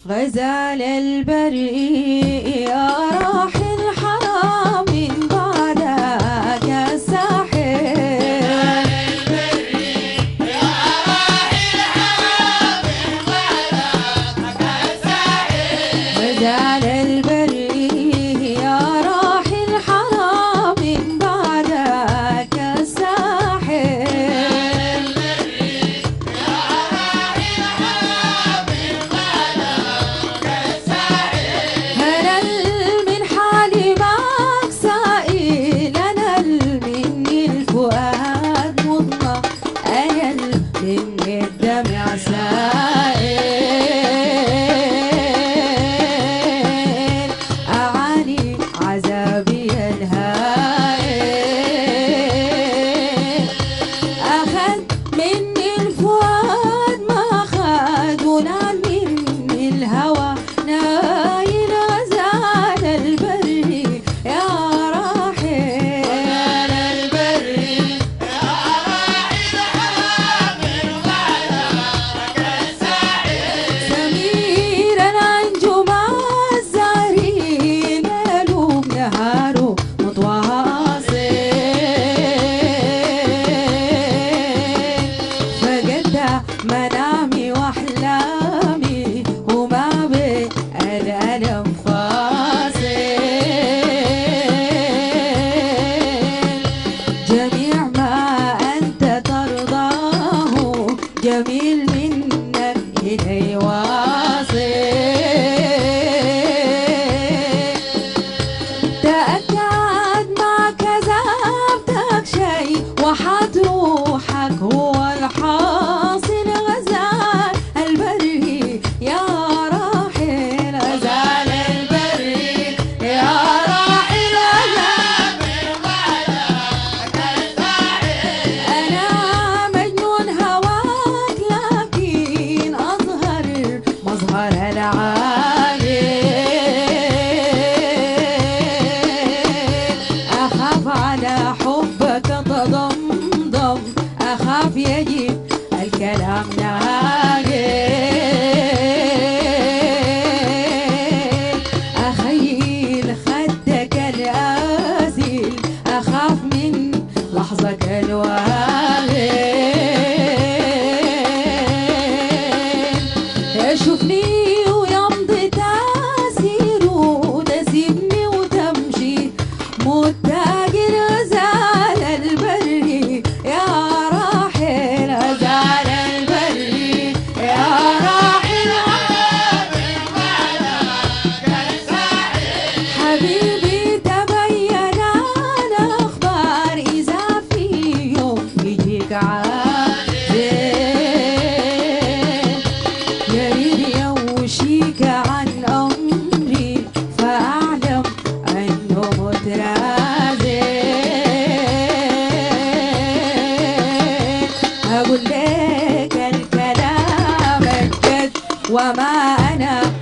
غزال البري يا راحل حرام من بعدك الساحل. غزال البري يا راحل حرام من بعدك الساحل. الدمع سائل أعاني عذابي الهائل. أخذ مني الفؤاد ما أخذ ونال مني الهوى نايل. غزال البري يا منامي واحلامي وما بين الالم فاصل. جميع ما انت ترضاه جميل منك الي واصل. تأكد ما كذبتك شيء وحتروحك هو الحاصل. أخاف على حبك تضمضم أخاف يجي الكلام ناقل. أخيل خدك الآسيل أخاف من لحظك الواهل. شوفني ويمضي تأثير وتسيبني وتمشي متاجر. غزال البري يا راحل. غزال البري يا راحل حبيبي تبين الأخبار إذا في يوم يجيك يوشيك عن أمري فأعلم أنه مترازل. أقول لك الكلام الجد وما أنا